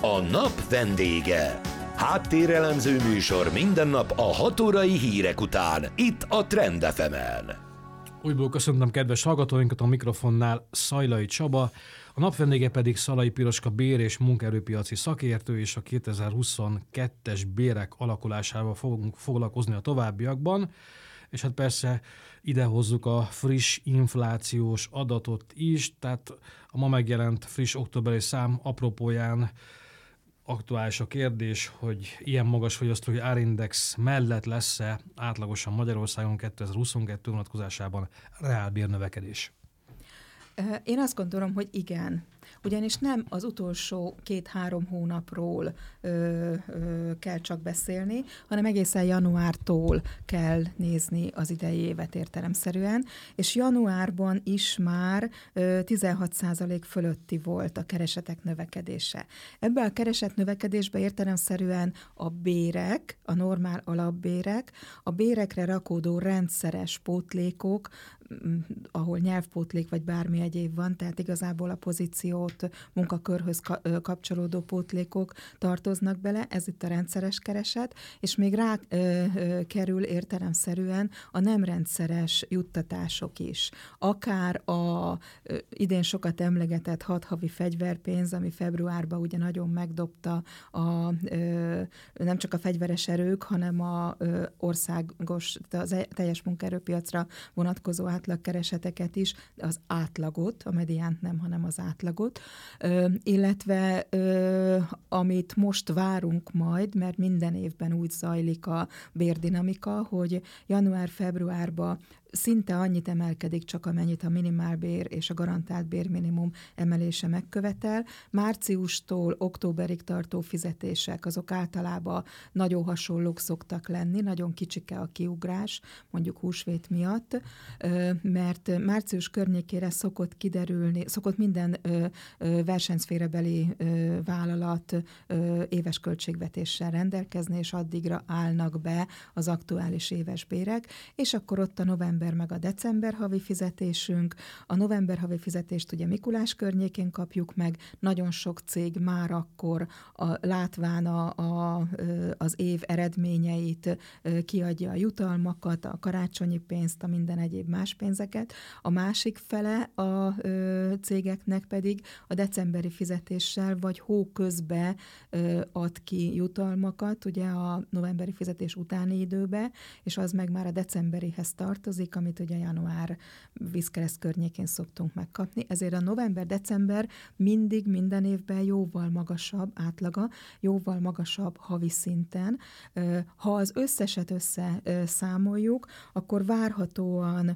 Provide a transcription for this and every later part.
A nap vendége. Háttérelemző műsor minden nap a 6 órai hírek után, itt a Trend FM-en. Újból köszöntöm kedves hallgatóinkat, a mikrofonnál Szajlai Csaba, a nap vendége pedig Szalai Piroska bér- és munkaerőpiaci szakértő, és a 2022-es bérek alakulásával fogunk foglalkozni a továbbiakban. És hát persze ide hozzuk a friss inflációs adatot is, tehát a ma megjelent friss októberi szám apropóján aktuális a kérdés, hogy ilyen magas fogyasztói árindex mellett lesz-e átlagosan Magyarországon 2022 vonatkozásában reálbérnövekedés? Én azt gondolom, hogy igen. Ugyanis nem az utolsó 2-3 hónapról kell csak beszélni, hanem egészen januártól kell nézni az idei évet értelemszerűen, és januárban is már 16% fölötti volt a keresetek növekedése. Ebben a kereset növekedésbe értelemszerűen a bérek, a normál alapbérek, a bérekre rakódó rendszeres pótlékok, ahol nyelvpótlék vagy bármi egyéb van, tehát igazából a pozíciót, munkakörhöz kapcsolódó pótlékok tartoznak bele, ez itt a rendszeres kereset, és még rá kerül értelemszerűen a nem rendszeres juttatások is. Akár a idén sokat emlegetett 6 havi fegyverpénz, ami februárban ugye nagyon megdobta nem csak a fegyveres erők, hanem a országos, az teljes munkaerőpiacra vonatkozó átlagkereseteket is, az átlagot, a mediánt nem, hanem az átlagot, illetve amit most várunk majd, mert minden évben úgy zajlik a bérdinamika, hogy január-februárban szinte annyit emelkedik csak, amennyit a minimálbér és a garantált bérminimum emelése megkövetel. Márciustól októberig tartó fizetések, azok általában nagyon hasonlók szoktak lenni, nagyon kicsike a kiugrás, mondjuk húsvét miatt, mert március környékére szokott minden versenyszférabeli vállalat éves költségvetéssel rendelkezni, és addigra állnak be az aktuális éves bérek, és akkor ott a november meg a december havi fizetésünk. A november havi fizetést ugye Mikulás környékén kapjuk meg, nagyon sok cég már akkor látván az év eredményeit kiadja a jutalmakat, a karácsonyi pénzt, a minden egyéb más pénzeket. A másik fele a cégeknek pedig a decemberi fizetéssel vagy hó közbe ad ki jutalmakat, ugye a novemberi fizetés utáni időbe, és az meg már a decemberihez tartozik, amit ugye január vízkereszt környékén szoktunk megkapni. Ezért a november-december mindig minden évben jóval magasabb átlaga, jóval magasabb havi szinten. Ha az összeset összeszámoljuk, akkor várhatóan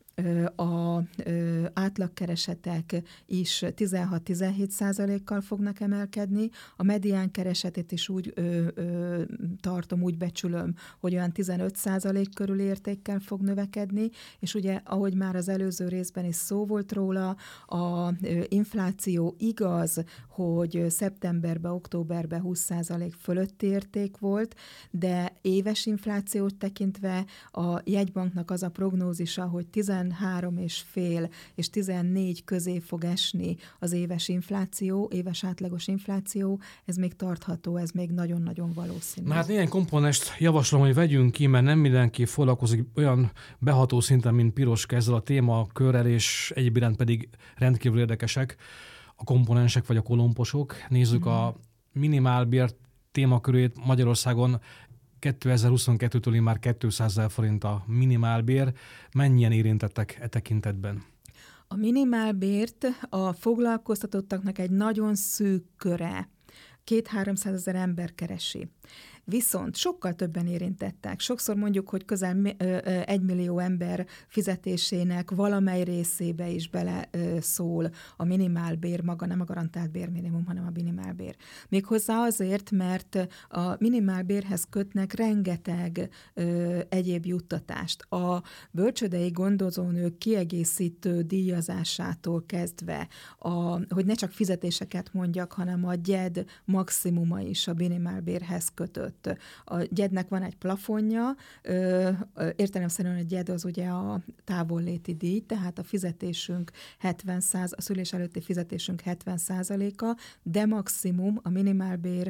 a átlagkeresetek is 16-17%-kal fognak emelkedni, a medián keresetét is úgy tartom, úgy becsülöm, hogy olyan 15% körül értékkel fog növekedni, és ugye, ahogy már az előző részben is szó volt róla, a infláció igaz, hogy szeptemberben, októberben 20% fölötti érték volt, de éves inflációt tekintve a jegybanknak az a prognózisa, hogy 13,5 és 14 közé fog esni az éves infláció, éves átlagos infláció, ez még tartható, ez még nagyon-nagyon valószínű. Na hát néhány komponest javaslom, hogy vegyünk ki, mert nem mindenki foglalkozik olyan beható szinten, mint Piroska ezzel a témakörrel, és egyéb iránt pedig rendkívül érdekesek a komponensek vagy a kolomposok. Nézzük a minimálbér témakörét. Magyarországon 2022-től már 200 000 forint a minimálbér. Mennyien érintettek e tekintetben? A minimálbért a foglalkoztatottaknak egy nagyon szűk köre, 200-300 ezer ember keresi. Viszont sokkal többen érintettek. Sokszor mondjuk, hogy közel 1 millió ember fizetésének valamely részébe is bele szól a minimálbér, maga nem a garantált bérminimum, hanem a minimálbér. Méghozzá azért, mert a minimálbérhez kötnek rengeteg egyéb juttatást. A bölcsődei gondozónők kiegészítő díjazásától kezdve, hogy ne csak fizetéseket mondjak, hanem a gyed maximuma is a minimálbérhez kötött. A GYED-nek van egy plafonja, értelemszerűen a GYED az ugye a távolléti díj, tehát a fizetésünk a szülés előtti fizetésünk 70%-a, de maximum a minimálbér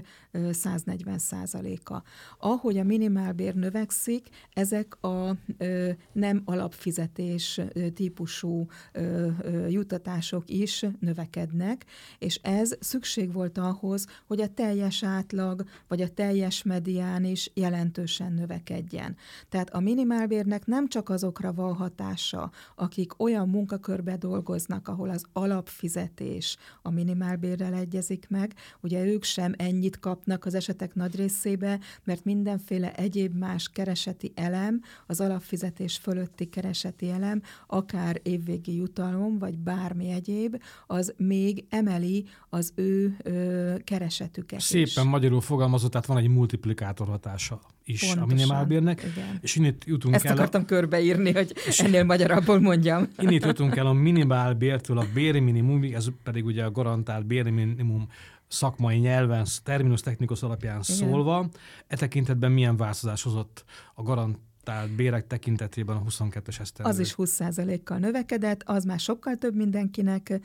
140%-a. Ahogy a minimálbér növekszik, ezek a nem alapfizetés típusú juttatások is növekednek, és ez szükség volt ahhoz, hogy a teljes átlag, vagy a teljes medián is jelentősen növekedjen. Tehát a minimálbérnek nem csak azokra van hatása, akik olyan munkakörbe dolgoznak, ahol az alapfizetés a minimálbérrel egyezik meg, ugye ők sem ennyit kapnak az esetek nagy részébe, mert mindenféle egyéb más kereseti elem, az alapfizetés fölötti kereseti elem, akár évvégi jutalom, vagy bármi egyéb, az még emeli az ő keresetüket Szépen is. magyarul fogalmazott, tehát van egy multiplikátor hatása is pontosan a minimálbérnek. Igen. És innit jutunk Ezt akartam körbeírni, hogy ennél magyarabból mondjam. Innit jutunk el a minimálbértől a bérminimumig, ez pedig ugye a garantált bérminimum szakmai nyelven, terminus technikus alapján szólva. E tekintetben milyen változás hozott a garantált bérek tekintetében a 22-es esztendő? Az is 20%-kal növekedett, az már sokkal több mindenkinek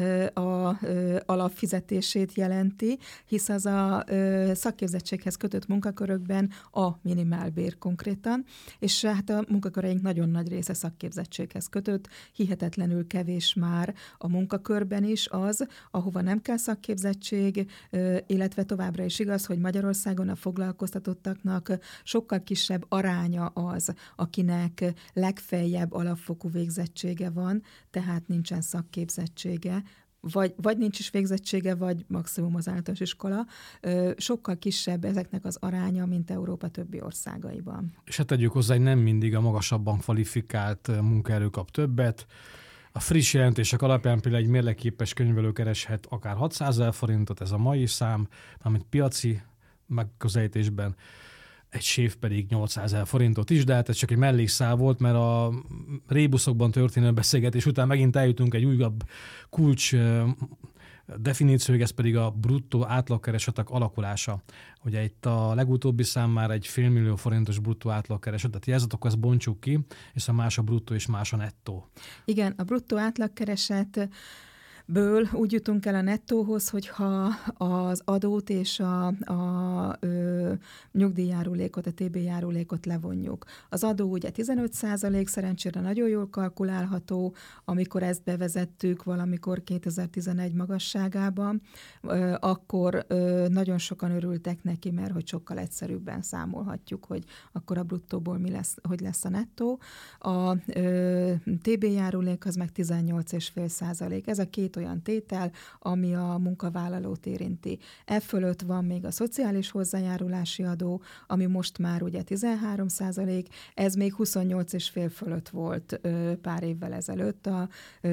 a alapfizetését jelenti, hisz az a szakképzettséghez kötött munkakörökben a minimálbér konkrétan, és hát a munkaköreink nagyon nagy része szakképzettséghez kötött, hihetetlenül kevés már a munkakörben is az, ahova nem kell szakképzettség, illetve továbbra is igaz, hogy Magyarországon a foglalkoztatottaknak sokkal kisebb aránya az, akinek legfeljebb alapfokú végzettsége van, tehát nincsen szakképzettsége, vagy nincs is végzettsége, vagy maximum az általános iskola, sokkal kisebb ezeknek az aránya, mint Európa többi országaiban. És hát tegyük hozzá, hogy nem mindig a magasabban kvalifikált munkaerő kap többet. A friss jelentések alapján például egy mérlegképes könyvelő kereshet akár 600 000 forintot, ez a mai szám, amit piaci megközelítésben, egy séf pedig 800 000 forintot is, de hát ez csak egy mellékszál volt, mert a rébuszokban történő beszélgetés után megint eljutunk egy újabb kulcs definícióig, ez pedig a bruttó átlagkeresetek alakulása. Ugye itt a legutóbbi szám már egy $500 000 forintos bruttó átlagkereset, tehát jelzatok, ezt bontsuk ki, és más a bruttó és más a nettó. Igen, a bruttó átlagkereset ből úgy jutunk el a nettóhoz, hogyha az adót és a nyugdíjjárulékot, a TB járulékot levonjuk. Az adó ugye 15%, szerencsére nagyon jól kalkulálható, amikor ezt bevezettük valamikor 2011 magasságában, akkor nagyon sokan örültek neki, mert hogy sokkal egyszerűbben számolhatjuk, hogy akkor a bruttóból hogy lesz a nettó. A TB járulék az meg 18,5%. Ez a két olyan tétel, ami a munkavállalót érinti. E fölött van még a szociális hozzájárulási adó, ami most már ugye 13%, ez még 28,5 fölött volt pár évvel ezelőtt. A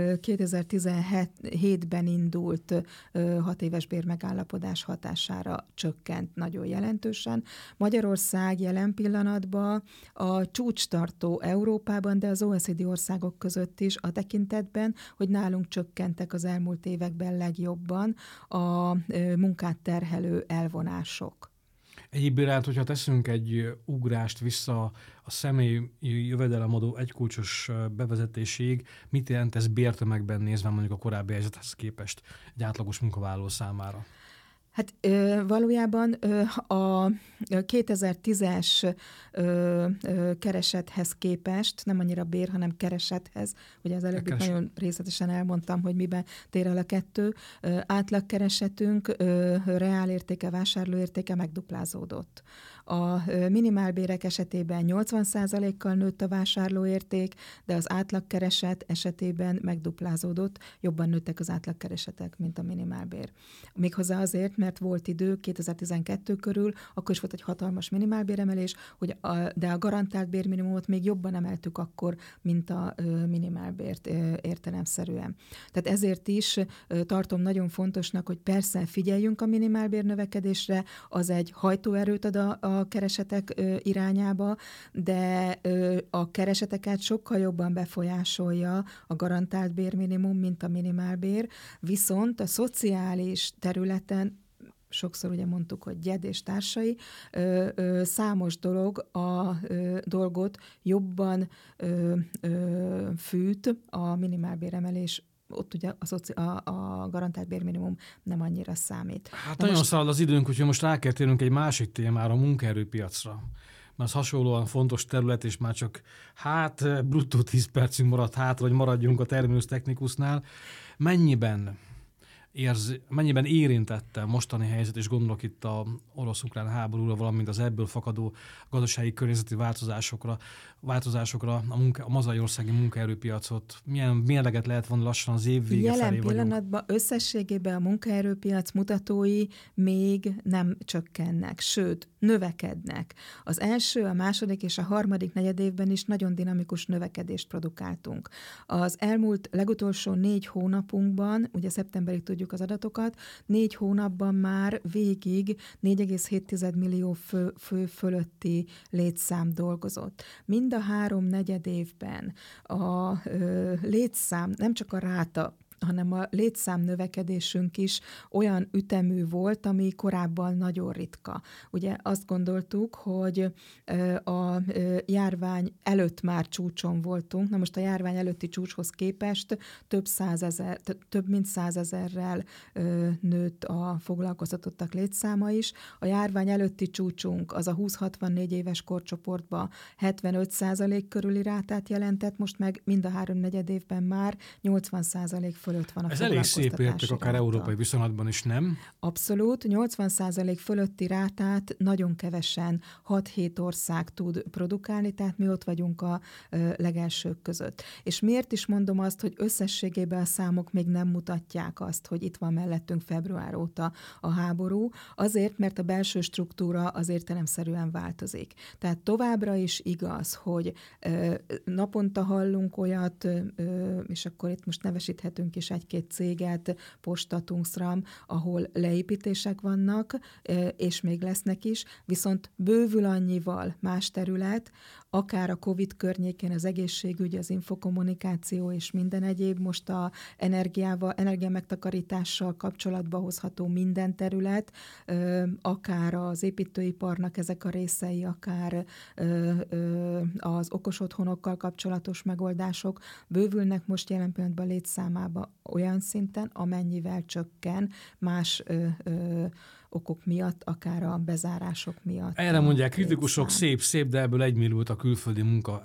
2017-ben indult 6 éves bérmegállapodás hatására csökkent nagyon jelentősen. Magyarország jelen pillanatban a csúcstartó Európában, de az OECD országok között is a tekintetben, hogy nálunk csökkentek az elmúlt években legjobban a munkát terhelő elvonások. Egyéb iránt, hogyha teszünk egy ugrást vissza a személyi jövedelemadó egykulcsos bevezetéséig, mit jelent ez bértömegben nézve mondjuk a korábbi helyzethez képest egy átlagos munkavállaló számára? Hát valójában a 2010-es keresethez képest, nem annyira bér, hanem keresethez, ugye az előbb nagyon részletesen elmondtam, hogy miben tér el a kettő, átlagkeresetünk reálértéke, vásárlóértéke megduplázódott. A minimálbérek esetében 80%-kal nőtt a vásárlóérték, de az átlagkereset esetében megduplázódott, jobban nőttek az átlagkeresetek, mint a minimálbér. Méghozzá azért, mert volt idő 2012 körül, akkor is volt egy hatalmas minimálbéremelés, de a garantált bérminimumot még jobban emeltük akkor, mint a minimálbért értelemszerűen. Tehát ezért is tartom nagyon fontosnak, hogy persze figyeljünk a minimálbér növekedésre, az egy hajtóerőt ad a keresetek irányába, de a kereseteket sokkal jobban befolyásolja a garantált bérminimum, mint a minimálbér, viszont a szociális területen sokszor ugye mondtuk, hogy GYED és társai, számos dolgot jobban fűt a minimálbéremelés, ott ugye a garantált bérminimum nem annyira számít. Hát nagyon szalad az időnk, úgyhogy most rá kell térnünk egy másik témára, a munkaerőpiacra. Mert az hasonlóan fontos terület, és már csak bruttó 10 percünk maradt hátra, hogy maradjunk a terminus technicusnál. Mennyiben érintette a mostani helyzet, és gondolok itt a orosz-ukrán háborúra, valamint az ebből fakadó gazdasági környezeti változásokra a magyarországi munkaerőpiacot? Milyen mérleget lehet vonni lassan az év vége felé vagyunk? Jelen pillanatban összességében a munkaerőpiac mutatói még nem csökkennek, sőt, növekednek. Az első, a második és a harmadik negyedévben is nagyon dinamikus növekedést produkáltunk. Az legutolsó 4 hónapunkban, ugye szeptemberig tudjuk az adatokat, 4 hónapban már végig 4,7 millió fő fölötti létszám dolgozott. Mind a 3 negyedévben a létszám, nem csak a ráta, hanem a létszám növekedésünk is olyan ütemű volt, ami korábban nagyon ritka. Ugye azt gondoltuk, hogy a járvány előtt már csúcson voltunk, na most a járvány előtti csúcshoz képest több mint 100 000-rel nőtt a foglalkoztatottak létszáma is. A járvány előtti csúcsunk az a 20-64 éves korcsoportban 75% körüli rátát jelentett, most meg mind a 3 negyedévben már 80% fölött van a ez elég szép érték, akár európai viszonylatban is, nem? Abszolút, 80% fölötti rátát nagyon kevesen, 6-7 ország tud produkálni, tehát mi ott vagyunk a legelsők között. És miért is mondom azt, hogy összességében a számok még nem mutatják azt, hogy itt van mellettünk február óta a háború, azért, mert a belső struktúra az értelemszerűen változik. Tehát továbbra is igaz, hogy naponta hallunk olyat, és akkor itt most nevesíthetünk is egy-két céget, Posta, Tungsram, ahol leépítések vannak, és még lesznek is, viszont bővül annyival más terület, akár a COVID környékén az egészségügy, az infokommunikáció és minden egyéb, most a energiamegtakarítással kapcsolatba hozható minden terület, akár az építőiparnak ezek a részei, akár az okos otthonokkal kapcsolatos megoldások bővülnek most jelen pillanatban létszámába olyan szinten, amennyivel csökken más okok miatt, akár a bezárások miatt. Erre mondják kritikusok, szép, de ebből 1 milliót a külföldi munka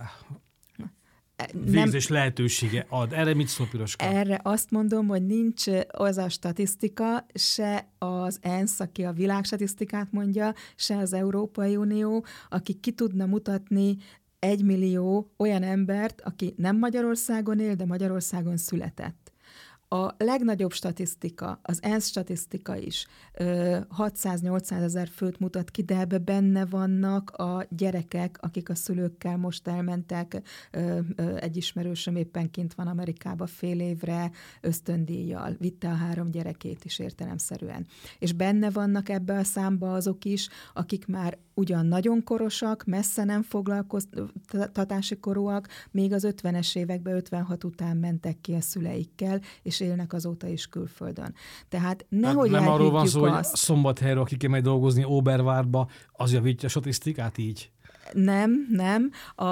végzés lehetősége ad. Erre mit szól Piroska? Erre azt mondom, hogy nincs az a statisztika, se az ENSZ, aki a világstatisztikát mondja, se az Európai Unió, aki ki tudna mutatni 1 millió olyan embert, aki nem Magyarországon él, de Magyarországon született. A legnagyobb statisztika, az ENSZ statisztika is 600-800 000 főt mutat ki, de ebbe benne vannak a gyerekek, akik a szülőkkel most elmentek, egy ismerősöm éppen kint van Amerikába fél évre ösztöndíjjal, vitte a 3 gyerekét is értelemszerűen. És benne vannak ebbe a számba azok is, akik már ugyan nagyon korosak, messze nem foglalkoztatási korúak, még az 50-es években, 56 után mentek ki a szüleikkel, és élnek azóta is külföldön. Tehát nehogy nem arról van szó, azt, hogy Szombathelyről, aki kimegy dolgozni Obervárba, az javítja a statisztikát így? Nem.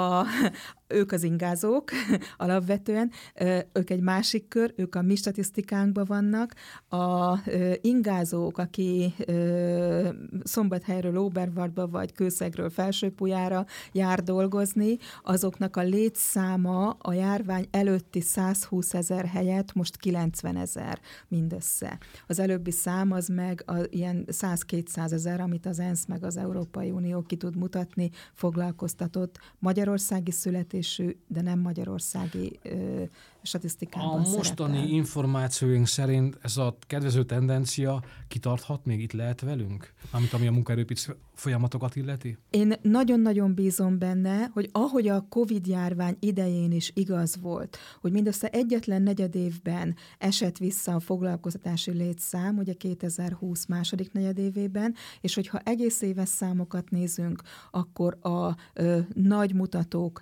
Ők az ingázók alapvetően, ők egy másik kör, ők a mi statisztikánkban vannak. A ingázók, aki Szombathelyről Óbervartba vagy Kőszegről Felsőpulyára jár dolgozni, azoknak a létszáma a járvány előtti 120 000 helyett most 90 000 mindössze. Az előbbi szám az meg ilyen 100-200 000, amit az ENSZ meg az Európai Unió ki tud mutatni, foglalkoztatott magyarországi születésű, de nem magyarországi statisztikában A mostani szerepel. információink szerint ez a kedvező tendencia kitarthat még, itt lehet velünk? Ami a munkaerőpiac folyamatokat illeti? Én nagyon-nagyon bízom benne, hogy ahogy a Covid-járvány idején is igaz volt, hogy mindössze egyetlen negyedévben esett vissza a foglalkoztatási létszám, ugye 2020 második negyedévében, és hogyha egész éves számokat nézünk, akkor a nagy mutatók nem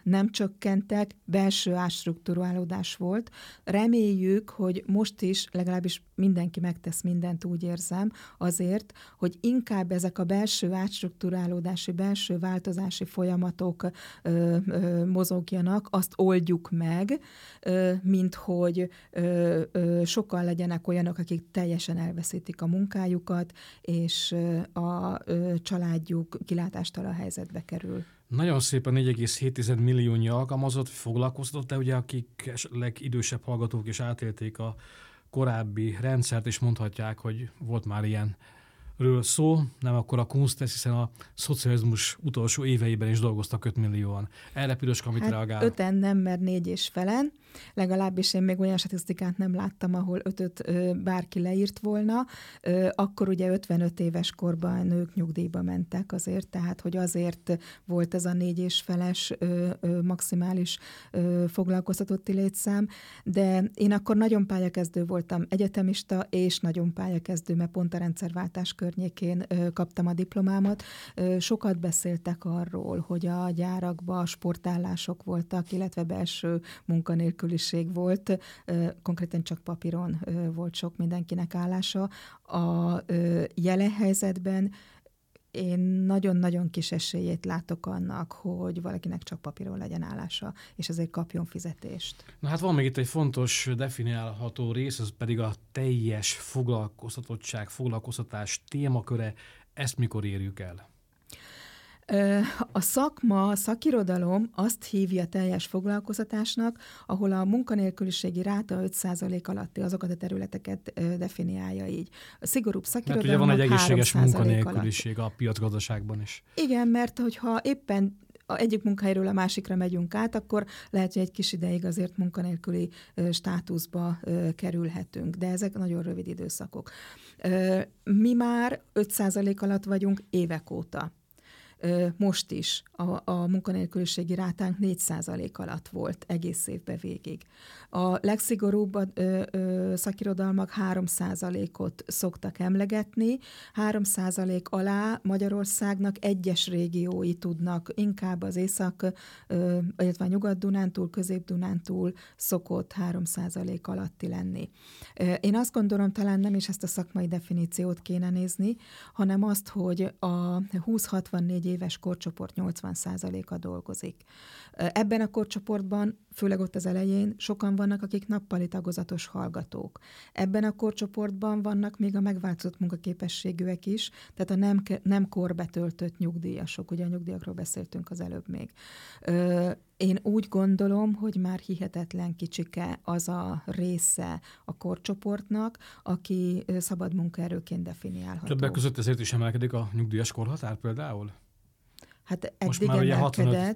csökkentek, belső átstrukturálódás volt. Reméljük, hogy most is legalábbis mindenki megtesz mindent, úgy érzem, azért, hogy inkább ezek a belső átstrukturálódási, belső változási folyamatok mozogjanak, azt oldjuk meg, mint hogy sokan legyenek olyanok, akik teljesen elveszítik a munkájukat, és a családjuk kilátástalan helyzetbe kerül. Nagyon szépen 4,7 milliónyi alkalmazott, foglalkoztatott, de ugye akik legidősebb hallgatók is átélték a korábbi rendszert, és mondhatják, hogy volt már ilyenről szó, nem akkor a Kunst, hiszen a szocializmus utolsó éveiben is dolgoztak 5 millióan. Erre Piroska mit reagál? 5-en nem, mert 4,5, legalábbis én még olyan statisztikát nem láttam, ahol 5-öt bárki leírt volna. Akkor ugye 55 éves korban nők nyugdíjba mentek azért, tehát hogy azért volt ez a 4,5-es maximális foglalkoztatotti létszám, de én akkor nagyon pályakezdő voltam, egyetemista és nagyon pályakezdő, mert pont a rendszerváltás környékén kaptam a diplomámat. Sokat beszéltek arról, hogy a gyárakban sportállások voltak, illetve belső munkanélküliség volt, konkrétan csak papíron volt sok mindenkinek állása. A jelen helyzetben én nagyon-nagyon kis esélyét látok annak, hogy valakinek csak papíron legyen állása, és azért kapjon fizetést. Na hát van még itt egy fontos definiálható rész, ez pedig a teljes foglalkoztatás témaköre. Ezt mikor érjük el? A szakma, a szakirodalom azt hívja teljes foglalkoztatásnak, ahol a munkanélküliségi ráta 5% alatti, azokat a területeket definiálja így. A szigorúbb szakirodalom van egy egészséges munkanélküliség a piacgazdaságban is. Igen, mert hogyha éppen egyik munkahelyről a másikra megyünk át, akkor lehet, hogy egy kis ideig azért munkanélküli státuszba kerülhetünk, de ezek nagyon rövid időszakok. Mi már 5% alatt vagyunk évek óta. Most is a munkanélküliségi rátánk 4% alatt volt egész évben végig. A legszigorúbb szakirodalmak 3%-ot szoktak emlegetni, 3% alá Magyarországnak egyes régiói tudnak, inkább az illetve a Nyugat-Dunántúl, Közép-Dunántúl szokott 3% alatti lenni. Én azt gondolom, talán nem is ezt a szakmai definíciót kéne nézni, hanem azt, hogy a 20-64 éves korcsoport 80%-a dolgozik. Ebben a korcsoportban, főleg ott az elején, sokan vannak, akik nappali tagozatos hallgatók. Ebben a korcsoportban vannak még a megváltozott munkaképességűek is, tehát a nem korbetöltött nyugdíjasok, ugye a nyugdíjakról beszéltünk az előbb még. Én úgy gondolom, hogy már hihetetlen kicsike az a része a korcsoportnak, aki szabad munkaerőként definiálható. Többek között ezért is emelkedik a nyugdíjas korhatár például? Hát eddig emelkedett.